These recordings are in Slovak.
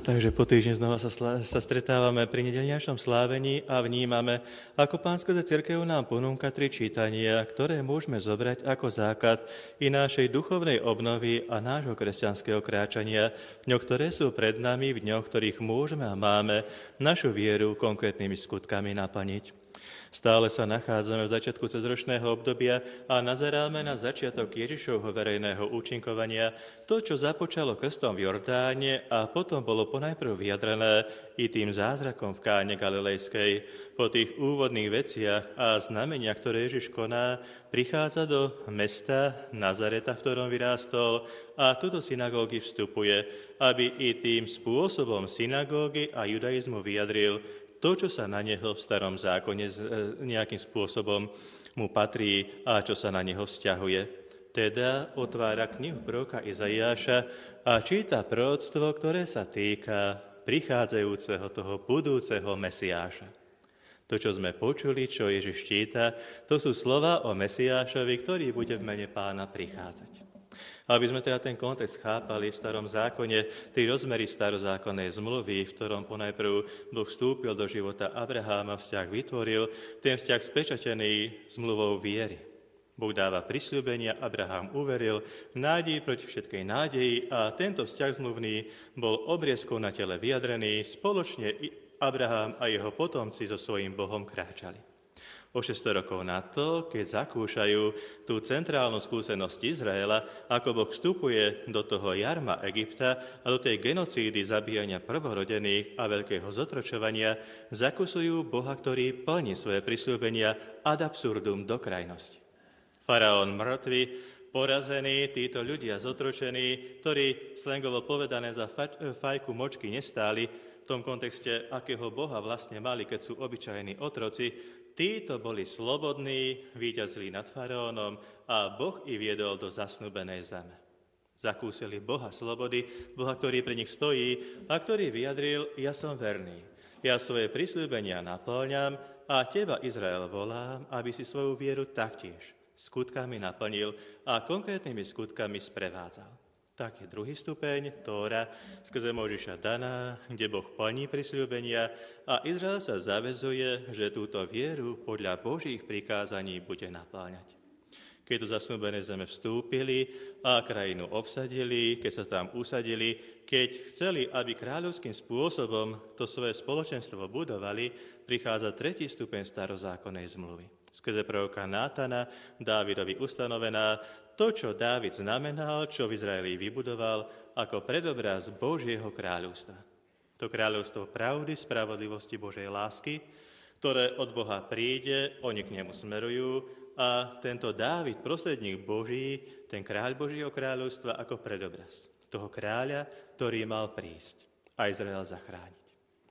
Takže po týždni znova sa stretávame pri nedeľňajšom slávení a vnímame, ako Pán skrze cirkev nám ponúka 3 čítania, ktoré môžeme zobrať ako základ i našej duchovnej obnovy a nášho kresťanského kráčania, v dňoch, ktoré sú pred nami, v dňoch, ktorých môžeme a máme našu vieru konkrétnymi skutkami naplniť. Stále sa nachádzame v začiatku cezročného obdobia a nazeráme na začiatok Ježišovho verejného účinkovania, to, čo započalo krstom v Jordáne a potom bolo ponajprv vyjadrené i tým zázrakom v Káne Galilejskej. Po tých úvodných veciach a znameniach, ktoré Ježiš koná, prichádza do mesta Nazareta, v ktorom vyrástol, a tu do synagógy vstupuje, aby i tým spôsobom synagógy a judaizmu vyjadril to, čo sa na neho v starom zákone nejakým spôsobom mu patrí a čo sa na neho vzťahuje. Teda otvára knihu proroka Izaiáša a číta proroctvo, ktoré sa týka prichádzajúceho toho budúceho Mesiáša. To, čo sme počuli, čo Ježiš číta, to sú slova o Mesiášovi, ktorý bude v mene Pána prichádzať. Aby sme teda ten kontext chápali, v starom zákone 3 rozmery starozákonnej zmluvy, v ktorom ponajprv Boh vstúpil do života Abraháma, vzťah vytvoril, ten vzťah spečatený zmluvou viery. Boh dáva prisľúbenia, Abraham uveril, nádej proti všetkej nádeji a tento vzťah zmluvný bol obriezkou na tele vyjadrený, spoločne Abraham a jeho potomci so svojím Bohom kráčali. O 600 rokov na to, keď zakúšajú tú centrálnu skúsenosť Izraela, ako Boh vstupuje do toho jarma Egypta a do tej genocídy zabíjania prvorodených a veľkého zotročovania, zakúsujú Boha, ktorý plní svoje prisľúbenia ad absurdum do krajnosti. Faraón mŕtvy, porazení, títo ľudia zotročení, ktorí slangovo povedané za fajku močky nestáli, v tom kontexte, akého Boha vlastne mali, keď sú obyčajní otroci, títo boli slobodní, víťazili nad faraónom a Boh ich viedol do zasnúbenej zeme. Zakúsili Boha slobody, Boha, ktorý pri nich stojí a ktorý vyjadril: ja som verný, ja svoje prisľúbenia napĺňam a teba, Izrael, volám, aby si svoju vieru taktiež skutkami naplnil a konkrétnymi skutkami sprevádzal. Tak je druhý stupeň, Tóra, skrze Mojžiša daná, kde Boh plní prisľúbenia a Izrael sa zaväzuje, že túto vieru podľa Božích prikázaní bude napĺňať. Keď do zasnúbenej zeme vstúpili a krajinu obsadili, keď sa tam usadili, keď chceli, aby kráľovským spôsobom to svoje spoločenstvo budovali, prichádza tretí stupeň starozákonnej zmluvy. Skrze proroka Nátana, Dávidovi ustanovená, to, čo Dávid znamenal, čo v Izraeli vybudoval, ako predobraz Božieho kráľovstva. To kráľovstvo pravdy, spravodlivosti, Božej lásky, ktoré od Boha príde, oni k nemu smerujú a tento Dávid, prostredník Boží, ten kráľ Božieho kráľovstva ako predobraz toho kráľa, ktorý mal prísť a Izrael zachrániť.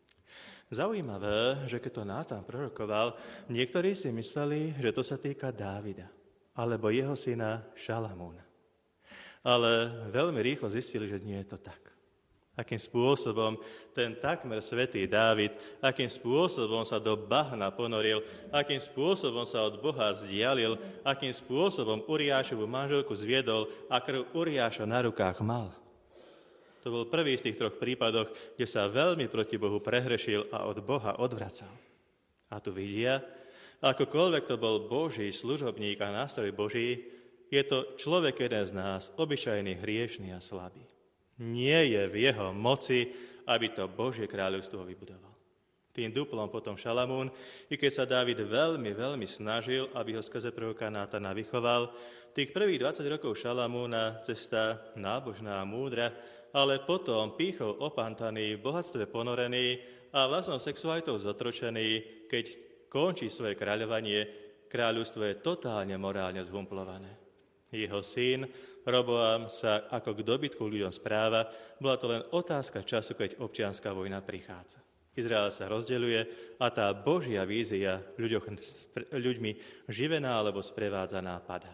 Zaujímavé, že keď to Nátan prorokoval, niektorí si mysleli, že to sa týka Dávida alebo jeho syna Šalamúna. Ale veľmi rýchlo zistili, že nie je to tak. Akým spôsobom ten takmer svätý Dávid, akým spôsobom sa do bahna ponoril, akým spôsobom sa od Boha vzdialil, akým spôsobom Uriášovu manželku zviedol a krv Uriáša na rukách mal. To bol prvý z tých 3 prípadoch, kde sa veľmi proti Bohu prehrešil a od Boha odvracal. A tu vidia, akokoľvek to bol Boží služobník a nástroj Boží, je to človek jeden z nás, obyčajný, hriešný a slabý. Nie je v jeho moci, aby to Božie kráľovstvo vybudoval. Tým duplom potom Šalamún, i keď sa Dávid veľmi, veľmi snažil, aby ho skrze proroka Nátana vychoval, tých prvých 20 rokov Šalamúna cesta nábožná a múdra, ale potom pýchou opantaný, v bohatstve ponorený a vlastnou sexualitou zotročený, keď končí svoje kráľovanie, kráľovstvo je totálne morálne zhumplované. Jeho syn Roboam sa ako k dobytku ľuďom správa, bola to len otázka času, keď občianska vojna prichádza. Izrael sa rozdeľuje a tá Božia vízia ľuďmi živená alebo sprevádzaná padá.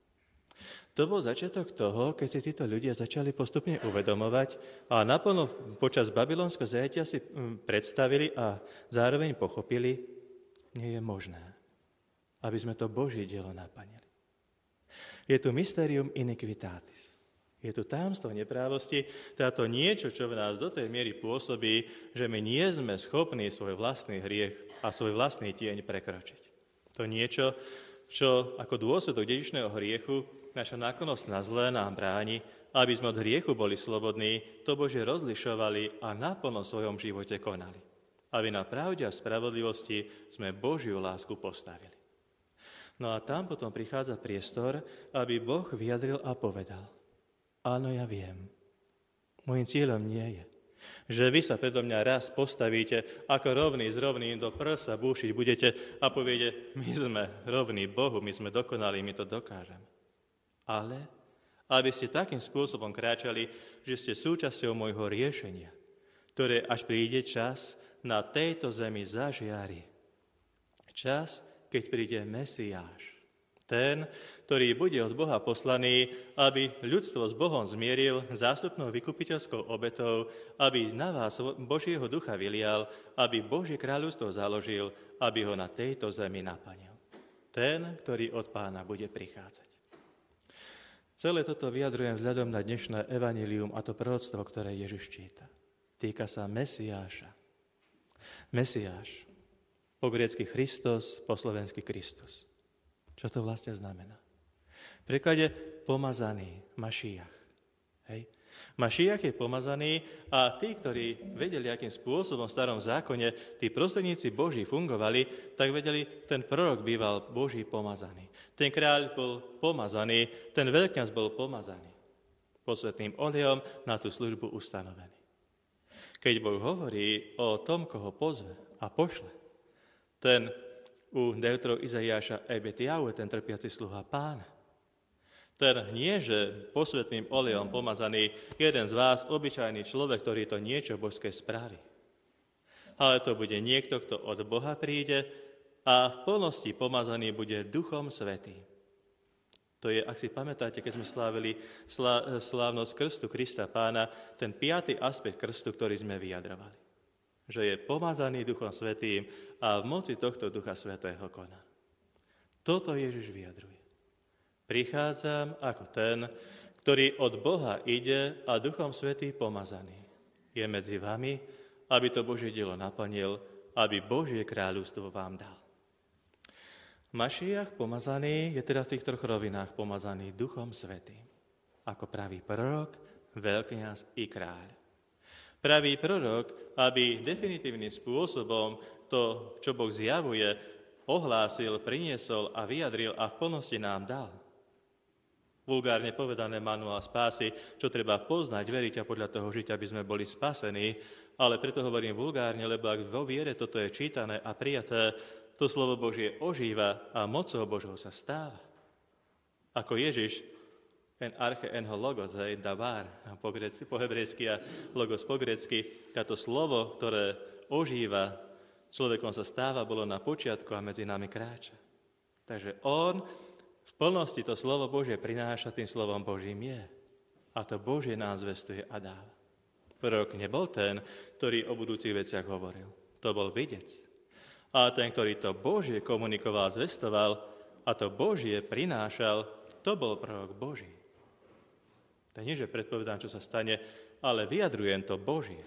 To bol začiatok toho, keď si títo ľudia začali postupne uvedomovať a naplno počas babylonského zajatia si predstavili a zároveň pochopili, nie je možné, aby sme to Božie dielo naplnili. Je tu mysterium iniquitatis. Je tu tajomstvo neprávosti, teda to niečo, čo v nás do tej miery pôsobí, že my nie sme schopní svoj vlastný hriech a svoj vlastný tieň prekročiť. To niečo, čo ako dôsledok dedičného hriechu, naša náklonnosť na zlé nám bráni, aby sme od hriechu boli slobodní, to Bože rozlišovali a naplno v svojom živote konali. Aby na pravde a spravodlivosti sme Božiu lásku postavili. No a tam potom prichádza priestor, aby Boh vyjadril a povedal: áno, ja viem. Mojím cieľom nie je, že vy sa predo mňa raz postavíte ako rovný s rovným do prsa búšiť budete a poviete: my sme rovní Bohu, my sme dokonali, my to dokážeme. Ale aby ste takým spôsobom kráčali, že ste súčasťou môjho riešenia, ktoré až príde čas na tejto zemi zažiari. Čas, keď príde Mesiáš. Ten, ktorý bude od Boha poslaný, aby ľudstvo s Bohom zmieril zástupnou vykupiteľskou obetou, aby na vás Božieho ducha vylial, aby Božie kráľovstvo založil, aby ho na tejto zemi naplnil. Ten, ktorý od Pána bude prichádzať. Celé toto vyjadrujem vzhľadom na dnešné evanjelium a to proroctvo, ktoré Ježiš číta. Týka sa Mesiáša. Mesiáš, po grécky Christos, po slovensky Kristus. Čo to vlastne znamená? V preklade pomazaný, Mašiach. Hej. Mašiach je pomazaný a tí, ktorí vedeli, akým spôsobom v starom zákone tí prostredníci Boží fungovali, tak vedeli, ten prorok býval Boží pomazaný. Ten kráľ bol pomazaný, ten veľkňaz bol pomazaný. Posvätným olejom na tú službu ustanovený. Keď Boh hovorí o tom, koho pozve a pošle, ten u deutrov Izaiáša Ebetiahu, ten trpiaci sluha Pána. Ten nie, že posvätným olejom pomazaný jeden z vás, obyčajný človek, ktorý to niečo božské spraví. Ale to bude niekto, kto od Boha príde a v plnosti pomazaný bude Duchom Svätým. To je, ak si pamätáte, keď sme slávili slávnosť krstu Krista Pána, ten 5. aspekt krstu, ktorý sme vyjadrovali. Že je pomazaný Duchom Svätým a v moci tohto Ducha Svätého koná. Toto Ježiš vyjadruje. Prichádzam ako ten, ktorý od Boha ide a Duchom Svätým pomazaný. Je medzi vami, aby to Božie dielo naplnil, aby Božie kráľovstvo vám dal. Mašiach pomazaný je teda v tých troch rovinách pomazaný Duchom Svätým. Ako pravý prorok, veľkňaz i kráľ. Pravý prorok, aby definitívnym spôsobom to, čo Boh zjavuje, ohlásil, priniesol a vyjadril a v plnosti nám dal. Vulgárne povedané manuál spásy, čo treba poznať, veriť a podľa toho žiť, aby sme boli spasení, ale preto hovorím vulgárne, lebo ak vo viere toto je čítané a prijaté, to slovo Božie ožíva a mocou Božou sa stáva. Ako Ježiš, en arche enho logos, davar po hebrejsky a logos po grécky, táto slovo, ktoré ožíva, človekom sa stáva, bolo na počiatku a medzi nami kráča. Takže on v plnosti to slovo Božie prináša, tým slovom Božím je. A to Božie nám zvestuje a dáva. Prorok nebol ten, ktorý o budúcich veciach hovoril. To bol videc. A ten, ktorý to Božie komunikoval, zvestoval a to Božie prinášal, to bol prorok Boží. To nie, že predpovedám, čo sa stane, ale vyjadrujem to Božie.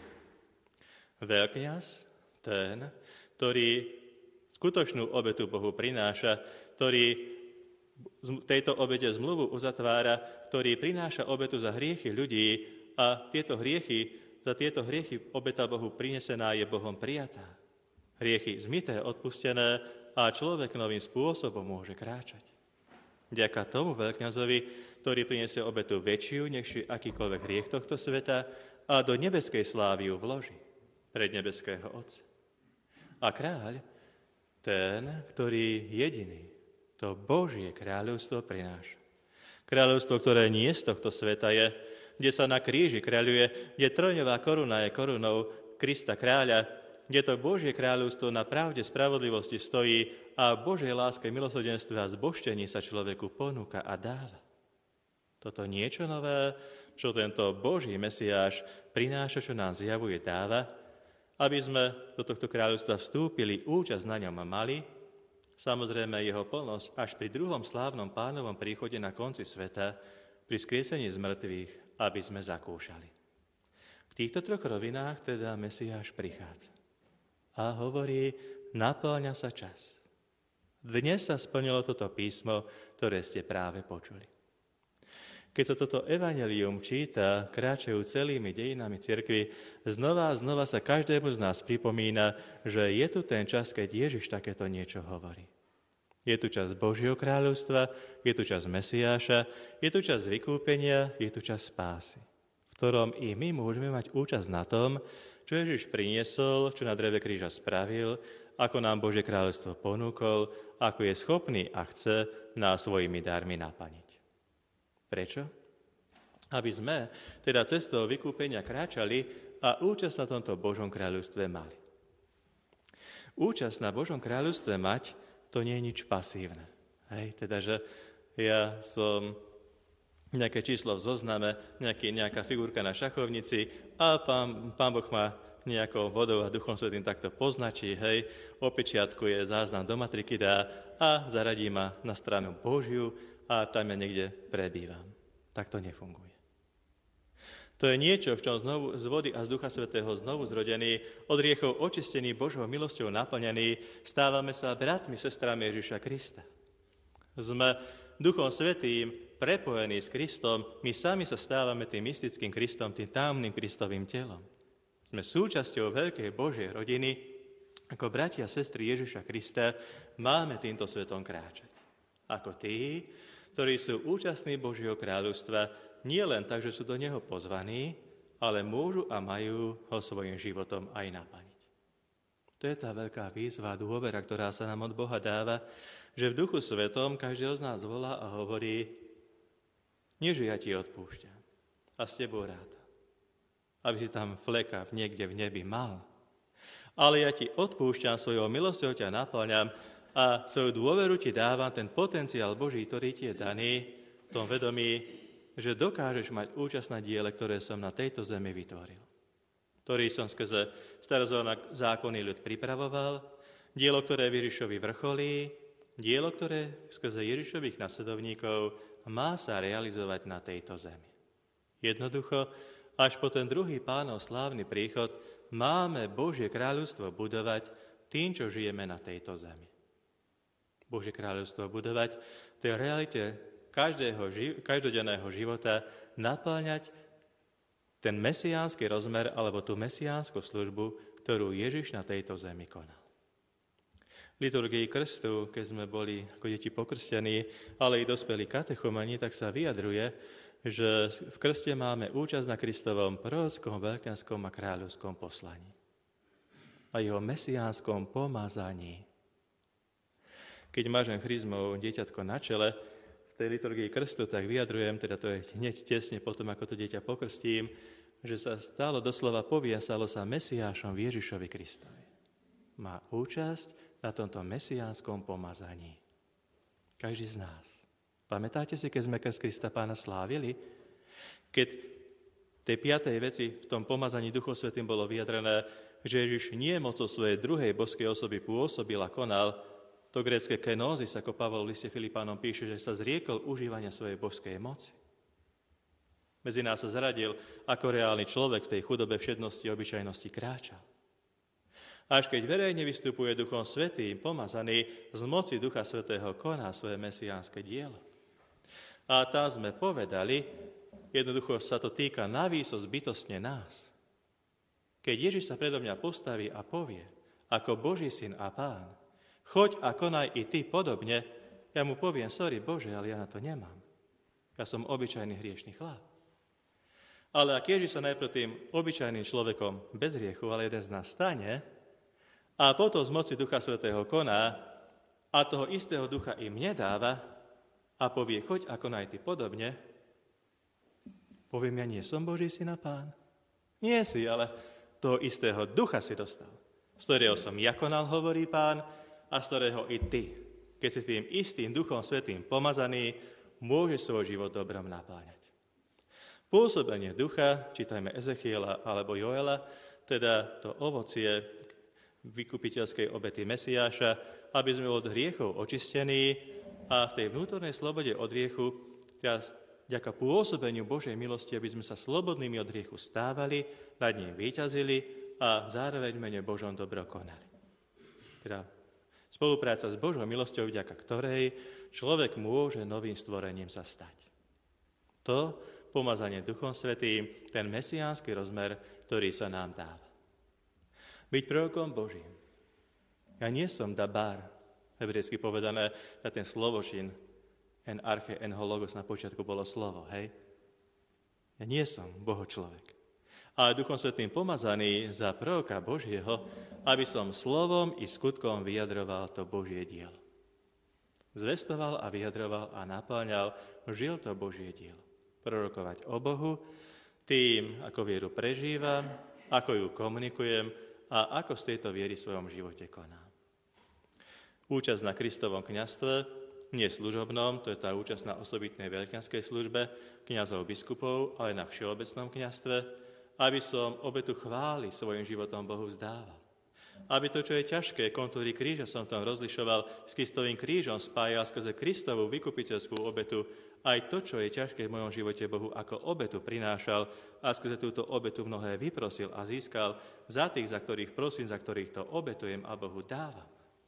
Veľkňaz, ten, ktorý skutočnú obetu Bohu prináša, ktorý tejto obete zmluvu uzatvára, ktorý prináša obetu za hriechy ľudí a za tieto hriechy obeta Bohu prinesená je Bohom prijatá. Hriechy zmyté, odpustené a človek novým spôsobom môže kráčať. Vďaka tomu veľkňazovi, ktorý prinesie obetu väčšiu, než akýkoľvek hriech tohto sveta a do nebeskej slávy ju vloží pred nebeského Otca. A kráľ, ten, ktorý jediný to Božie kráľovstvo prináša. Kráľovstvo, ktoré nie z tohto sveta je, kde sa na kríži kráľuje, kde trojňová koruna je korunou Krista kráľa, kde to Božie kráľovstvo na pravde spravodlivosti stojí a Božej láske, milosrdenstve a zbožtení sa človeku ponúka a dáva. Toto niečo nové, čo tento Boží Mesiáš prináša, čo nám zjavuje, dáva, aby sme do tohto kráľovstva vstúpili, účasť na ňom mali, samozrejme jeho plnosť až pri druhom slávnom Pánovom príchode na konci sveta, pri skriesení z mŕtvych aby sme zakúšali. V týchto troch rovinách teda Mesiáš prichádza a hovorí, napĺňa sa čas. Dnes sa splnilo toto písmo, ktoré ste práve počuli. Keď sa toto evanjelium číta, kráčajú celými dejinami cirkvi, znova a znova sa každému z nás pripomína, že je tu ten čas, keď Ježiš takéto niečo hovorí. Je tu čas Božieho kráľovstva, je tu čas Mesiáša, je tu čas vykúpenia, je tu čas spásy, v ktorom i my môžeme mať účasť na tom, čo Ježiš priniesol, čo na dreve kríža spravil, ako nám Božie kráľovstvo ponúkol, ako je schopný a chce nás svojimi darmi naplniť. Prečo? Aby sme teda cestou vykúpenia kráčali a účasť na tomto Božom kráľovstve mali. Účasť na Božom kráľovstve mať, to nie je nič pasívne. Hej, teda, že ja som nejaké číslo v zozname, nejaká figurka na šachovnici a pán Boh ma nejakou vodou a Duchom Svätým takto poznačí, hej, opečiatkuje, záznam do matriky dá a zaradí ma na stranu Božiu a tam ja niekde prebývam. Tak to nefunguje. To je niečo, v čom znovu z vody a z Ducha Svätého znovu zrodený, od hriechov očistený, Božou milosťou naplnený, stávame sa bratmi, sestrami Ježiša Krista. Sme Duchom Svätým prepojení s Kristom, my sami sa stávame tým mystickým Kristom, tým tajomným Kristovým telom. Sme súčasťou veľkej Božej rodiny, ako bratia a sestry Ježiša Krista máme týmto svetom kráčať. Ako tí, ktorí sú účastní Božieho kráľovstva, nie len tak, že sú do neho pozvaní, ale môžu a majú ho svojím životom aj naplniť. To je tá veľká výzva, dôvera, ktorá sa nám od Boha dáva, že v Duchu Svetom každého z nás volá a hovorí, nie že ja ti odpúšťam a s tebou rátam, aby si tam fleka niekde v nebi mal, ale ja ti odpúšťam, svojou milosťou ťa naplňam a svoju dôveru ti dávam ten potenciál Boží, ktorý ti je daný v tom vedomí, že dokážeš mať účasť na diele, ktoré som na tejto zemi vytvoril. Ktorý som skrze starozákonný ľud pripravoval, dielo, ktoré Ježišovi vrcholí, dielo, ktoré skrze Ježišových nasledovníkov má sa realizovať na tejto zemi. Jednoducho, až po ten druhý Pánov slávny príchod máme Božie kráľovstvo budovať tým, čo žijeme na tejto zemi. Božie kráľovstvo budovať v tej realite každodenného života, naplňať ten mesiánsky rozmer alebo tú mesiánsku službu, ktorú Ježiš na tejto zemi konal. V liturgii krstu, keď sme boli ako deti pokrstení, ale i dospelí katechumeni, tak sa vyjadruje, že v krste máme účasť na Kristovom prorockom, veľkňanskom a kráľovskom poslaní a jeho mesiánskom pomazaní. Keď mážem chryzmou dieťatko na čele v tej liturgii krstu, tak vyjadrujem, teda to je hneď tesne potom, ako to dieťa pokrstím, že sa stalo doslova stalo sa Mesiášom Ježišovi Kristovi. Má účasť na tomto mesiánskom pomazaní. Každý z nás. Pamätáte si, keď sme krst Krista Pána slávili? Keď tej 5. veci v tom pomazaní Duchom Svätým bolo vyjadrené, že Ježiš nie mocou svojej druhej boskej osoby pôsobil a konal, to grécke kenózis, ako Pavol v liste Filipánom píše, že sa zriekol užívania svojej božskej moci. Medzi nás sa zaradil, ako reálny človek v tej chudobe všednosti a obyčajnosti kráčal. Až keď verejne vystupuje Duchom Svätým, pomazaný, z moci Ducha Svätého koná svoje mesiánske dielo. A tam sme povedali, jednoducho sa to týka navýsost bytostne nás. Keď Ježiš sa predo mňa postaví a povie, ako Boží syn a Pán, choď a konaj i ty podobne, ja mu poviem, sorry Bože, ale ja na to nemám. Ja som obyčajný hriešný chlap. Ale ak Ježiš sa najprv tým obyčajným človekom bez hriechu, ale jeden z nás stane a potom z moci Ducha Svätého koná a toho istého ducha im nedáva a povie, choď a konaj ty podobne, poviem, ja nie som Boží syn a Pán. Nie si, ale toho istého ducha si dostal, z ktorého som ja konal, hovorí Pán, a z ktorého i ty, keď si tým istým Duchom Svätým pomazaný, môžeš svoj život dobrom napláňať. Pôsobenie ducha, čítajme Ezechiela alebo Joela, teda to ovocie vykupiteľskej obety Mesiáša, aby sme od hriechov očistení a v tej vnútornej slobode od hriechu vďaka pôsobeniu Božej milosti, aby sme sa slobodnými od hriechu stávali, nad ním víťazili a zároveň v mene Božom dobro konali. Teda spolupráca s Božou milosťou, vďaka ktorej človek môže novým stvorením sa stať. To pomazanie Duchom Svätým, ten mesiánsky rozmer, ktorý sa nám dáva. Byť prorokom Božím. Ja nie som dabar, hebrejsky povedané, na ten slovočin, en arche, en hologos, na počiatku bolo slovo, hej? Ja nie som Boho človek. Ale Duchom Svätým pomazaný za proroka Božieho, aby som slovom i skutkom vyjadroval to Božie dielo. Zvestoval a vyjadroval a naplňal, žil to Božie dielo. Prorokovať o Bohu, tým, ako vieru prežívam, ako ju komunikujem a ako z tejto viery v svojom živote konám. Účasť na Kristovom kňazstve, nie služobnom, to je tá účasť na osobitnej veľkňazskej službe, kňazov, biskupov, ale na všeobecnom kňazstve, aby som obetu chvály svojim životom Bohu vzdával. Aby to, čo je ťažké, kontúry kríža som tam rozlišoval, s Kristovým krížom spájal skrze Kristovú vykupiteľskú obetu, aj to, čo je ťažké v mojom živote Bohu, ako obetu prinášal a skrze túto obetu mnohé vyprosil a získal za tých, za ktorých prosím, za ktorých to obetujem a Bohu dávam.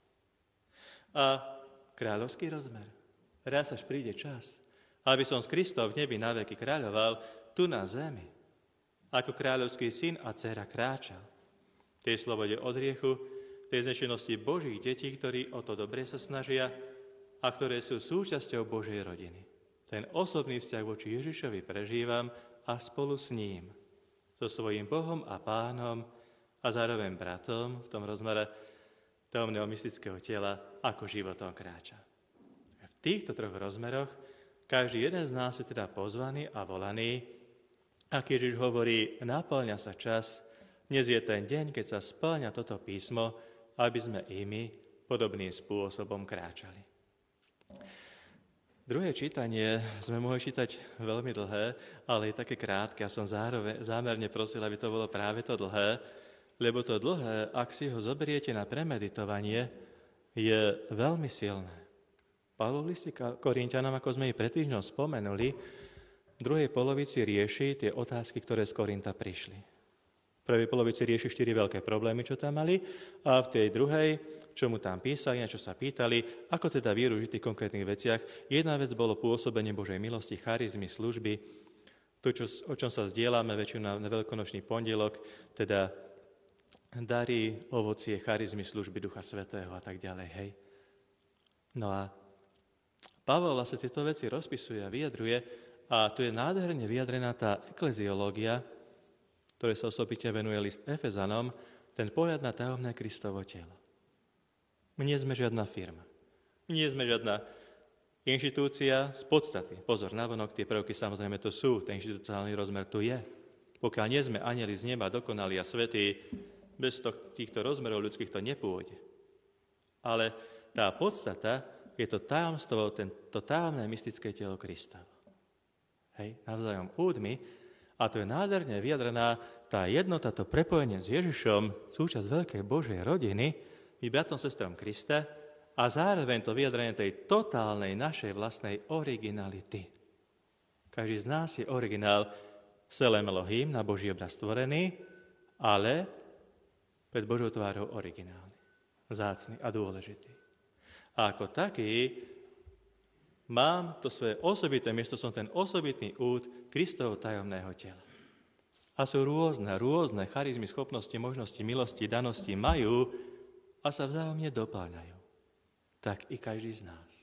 A kráľovský rozmer. Raz až príde čas, aby som s Kristom v nebi naveky kráľoval tu na zemi. Ako kráľovský syn a dcéra kráčal. Tej slobode od hriechu, tej znešenosti Božích detí, ktorí o to dobre sa snažia a ktoré sú súčasťou Božej rodiny. Ten osobný vzťah voči Ježišovi prežívam a spolu s ním, so svojím Bohom a Pánom a zároveň bratom v tom rozmere tajomného mystického tela, ako životom kráča. V týchto troch rozmeroch každý jeden z nás je teda pozvaný a volaný, a Ježiš hovorí, naplňa sa čas, dnes je ten deň, keď sa spĺňa toto písmo, aby sme i my podobným spôsobom kráčali. Druhé čítanie sme mohli čítať veľmi dlhé, ale je také krátke. Ja som zámerne prosil, aby to bolo práve to dlhé, lebo to dlhé, ak si ho zoberiete na premeditovanie, je veľmi silné. Pavlov list Korinťanom, ako sme i pred týždňom spomenuli, v druhej polovici rieši tie otázky, ktoré z Korinta prišli. V prvej polovici rieši 4 veľké problémy, čo tam mali, a v tej druhej, čo mu tam písali, na čo sa pýtali, ako teda vieru v tých konkrétnych veciach. Jedna vec bolo pôsobenie Božej milosti, charizmy, služby, to, o čom sa zdieľame väčšinou na veľkonočný pondelok, teda dary, ovocie, charizmy, služby Ducha Svätého a tak ďalej, hej. No a Pavol vlastne tieto veci rozpisuje a vyjadruje a tu je nádherne vyjadrená tá ekleziológia, ktoré sa osobitne venuje list Efezanom, ten pohľad na tajomné Kristovo telo. My nie sme žiadna firma. My nie sme žiadna inštitúcia z podstaty. Pozor, navonok tie prvky samozrejme to sú, ten inštitúciálny rozmer tu je. Pokiaľ nie sme anjeli z neba, dokonali a svätí, bez týchto rozmerov ľudských to nepôjde. Ale tá podstata je to tajomstvo, to tajomné mystické telo Kristovo. Hej, navzájom údmi, a to je nádherne vyjadrená tá jednota, to prepojenie s Ježišom, súčasť veľkej Božej rodiny, my bratom, sestrom Krista, a zároveň to vyjadrenie tej totálnej našej vlastnej originality. Každý z nás je originál Selem Elohim, na Boží obraz stvorený, ale pred Božou tvárou originálny, vzácny a dôležitý. A ako taký mám to svoje osobité miesto, som ten osobitný úd Kristovho tajomného tela. A sú rôzne charizmy, schopnosti, možnosti, milosti, danosti majú a sa vzájomne dopĺňajú. Tak i každý z nás.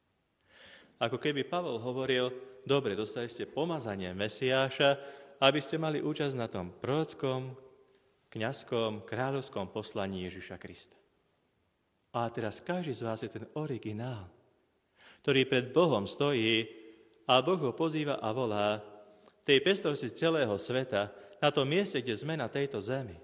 Ako keby Pavol hovoril, dobre, dostali ste pomazanie Mesiáša, aby ste mali účasť na tom prorockom, kňazskom, kráľovskom poslaní Ježiša Krista. A teraz každý z vás je ten originál, ktorý pred Bohom stojí a Boh ho pozýva a volá tej pestrosti celého sveta na tom mieste, kde sme na tejto zemi.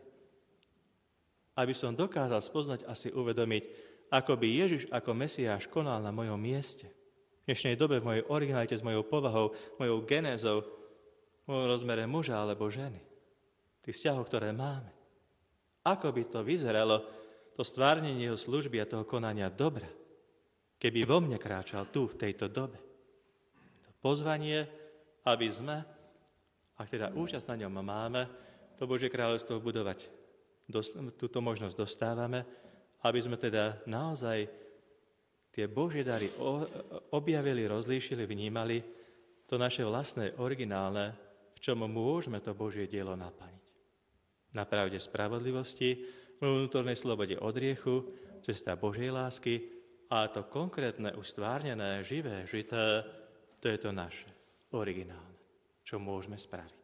Aby som dokázal spoznať a si uvedomiť, ako by Ježiš ako Mesiáš konal na mojom mieste. V dnešnej dobe v mojej originalite s mojou povahou, mojou genézou, v mojom rozmere muža alebo ženy. Tých vzťahov, ktoré máme. Ako by to vyzeralo, to stvárnenie jeho služby a toho konania dobra, keby vo mne kráčal tu, v tejto dobe. To pozvanie aby sme, ak teda účasť na ňom máme, to Božie kráľovstvo budovať. Túto možnosť dostávame, aby sme teda naozaj tie Božie dary objavili, rozlíšili, vnímali to naše vlastné, originálne, v čom môžeme to Božie dielo naplniť. Na pravde spravodlivosti, vnútornej slobode od hriechu, cesta Božej lásky a to konkrétne, ustvárnené, živé, žité, to je to naše, originálne, čo môžeme spraviť.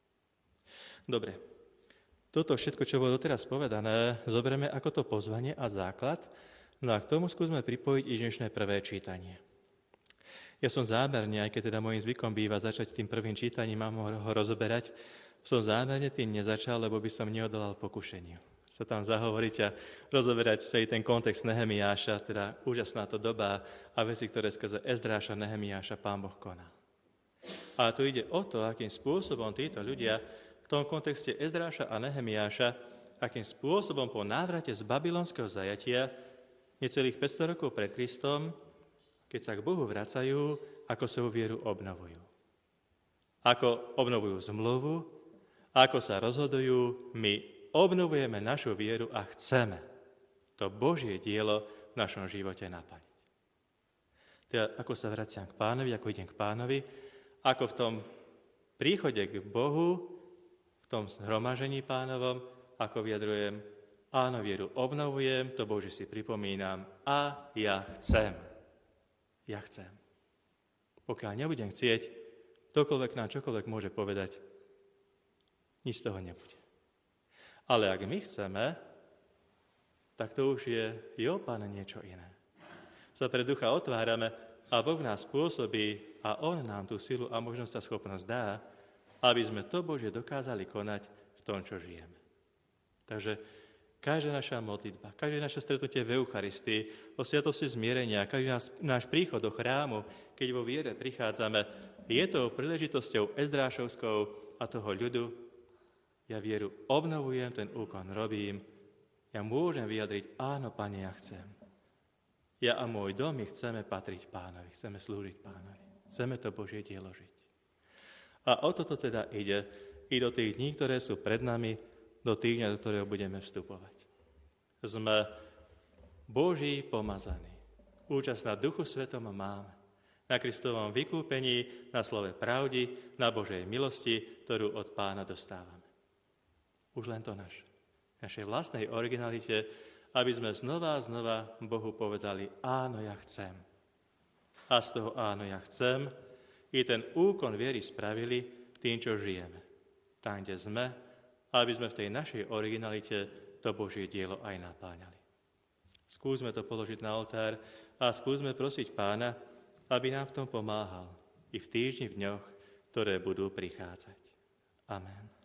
Dobre, toto všetko, čo bolo doteraz povedané, zoberieme ako to pozvanie a základ, no a k tomu skúsme pripojiť i dnešné prvé čítanie. Ja som zámerne, aj keď teda môjim zvykom býva začať tým prvým čítaním a ho rozoberať, som zámerne tým nezačal, lebo by som neodolal pokušeniu. Sa tam zahovoriť a rozoberať celý ten kontext Nehemiáša, teda úžasná to doba a veci, ktoré skrze Ezdráša Nehemiáša Pán Boh koná. A tu ide o to, akým spôsobom títo ľudia v tom kontexte Ezdráša a Nehemiáša, akým spôsobom po návrate z babylonského zajatia necelých 500 rokov pred Kristom, keď sa k Bohu vracajú, ako svoju vieru obnovujú. Ako obnovujú zmluvu, ako sa rozhodujú, my obnovujeme našu vieru a chceme to Božie dielo v našom živote naplniť. Teda ako sa vraciam k Pánovi, ako idem k Pánovi, ako v tom príchode k Bohu, v tom zhromažení Pánovom, ako vyjadrujem, áno, vieru obnovujem, to Bože si pripomínam a ja chcem. Ja chcem. Pokiaľ nebudem chcieť, ktokoľvek nám čokoľvek môže povedať, nič z toho nebude. Ale ak my chceme, tak to už je Páne niečo iné. Sa pre ducha otvárame a Boh nás pôsobí a On nám tú silu a možnosť a schopnosť dá, aby sme to Božie dokázali konať v tom, čo žijeme. Takže každá naša modlitba, každé naše stretnutie v Eucharistii, o sviatosti zmierenia, každý náš príchod do chrámu, keď vo viere prichádzame, je to príležitosťou ezdrášovskou a toho ľudu. Ja vieru obnovujem, ten úkon robím. Ja môžem vyjadriť, áno, Pane, ja chcem. Ja a môj dom, my chceme patriť Pánovi, chceme slúžiť Pánovi. Chceme to Božie dielo žiť. A o toto teda ide i do tých dní, ktoré sú pred nami, do týždňa, do ktorého budeme vstupovať. Sme Boží pomazaní. Účasť na Duchu Svetom máme. Na Kristovom vykúpení, na slove pravdy, na Božej milosti, ktorú od Pána dostávame. Už len to naše. Našej vlastnej originalite, aby sme znova a znova Bohu povedali, áno, ja chcem. A z toho áno, ja chcem, i ten úkon viery spravili tým, čo žijeme. Tam, kde sme, aby sme v tej našej originalite to Božie dielo aj napáňali. Skúsme to položiť na oltár a skúsme prosiť Pána, aby nám v tom pomáhal i v týždni, v dňoch, ktoré budú prichádzať. Amen.